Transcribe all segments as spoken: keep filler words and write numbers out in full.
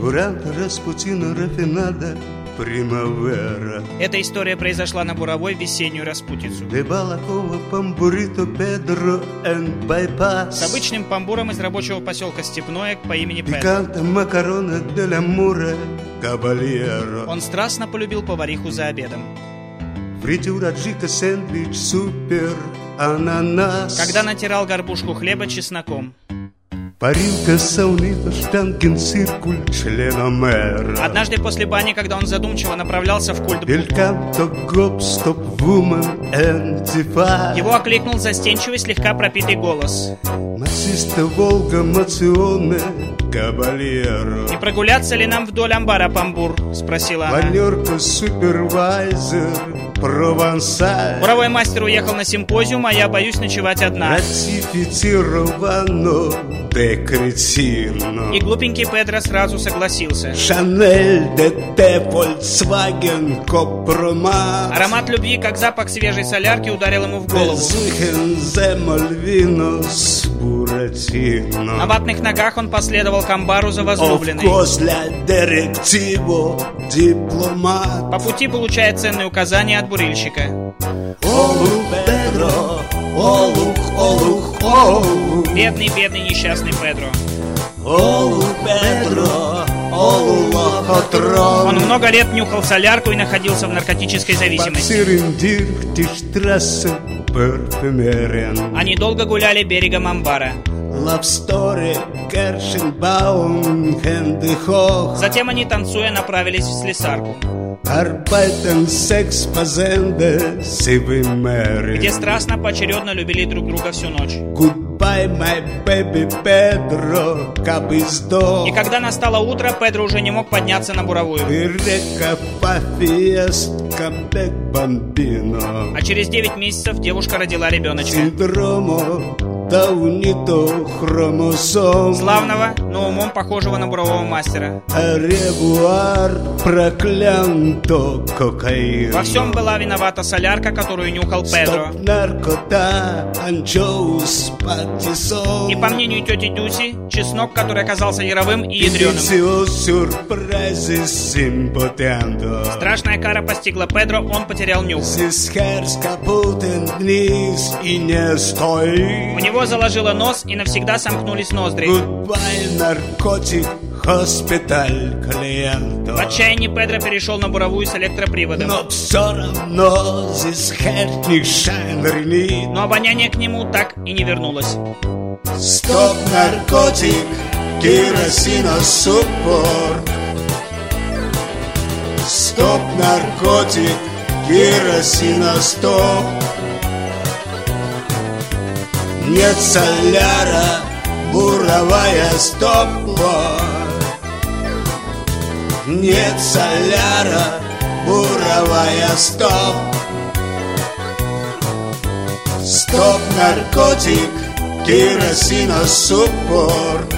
Эта история произошла на Буровой в весеннюю распутицу. С обычным памбуром из рабочего поселка Степное по имени Педро. Он страстно полюбил повариху за обедом. Когда натирал горбушку хлеба чесноком. Однажды после бани, когда он задумчиво направлялся в культ, его окликнул застенчивый, слегка пропитый голос. «Не прогуляться ли нам вдоль амбара, памбур?» — спросила она. Буровой мастер уехал на симпозиум, а я боюсь ночевать одна. И глупенький Педро сразу согласился. Аромат любви, как запах свежей солярки, ударил ему в голову. На ватных ногах он последовал к амбару за возлюбленной. По пути получает ценные указания от бурильщика. Бедный, бедный, несчастный Педро. Он много лет нюхал солярку и находился в наркотической зависимости. Они долго гуляли берегом амбара. Затем они, танцуя, направились в слесарку, где страстно поочередно любили друг друга всю ночь. И когда настало утро, Педро уже не мог подняться на Буровую. А через девять месяцев девушка родила ребеночка. Славного, но умом похожего на бурового мастера. Во всем была виновата солярка, которую нюхал Педро. И по мнению тети Дюси, чеснок, который оказался яровым и ядреным. Страшная кара постигла Педро, он потерял нюх. У него заложило нос и навсегда сомкнулись ноздри. В отчаянии Педро перешел на буровую с электроприводом. Но обоняние к нему так и не вернулось. Стоп, наркотик, керосиносуппорт. Стоп, наркотик, керосиностоп. Нет соляра, буровая стоппа. Нет соляра, буровая стоп. Стоп, наркотик, керосиносуппорт.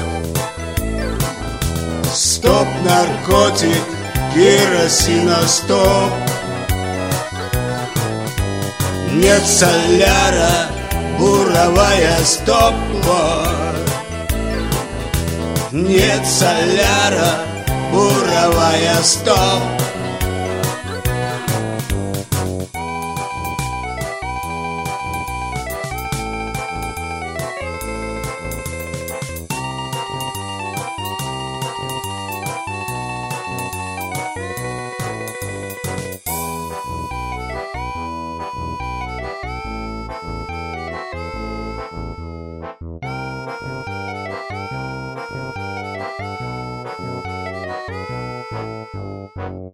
Стоп, наркотик, керосиностоп. Нет соляра, буровая стоппа. Нет соляра, буровая стоп. Thank you.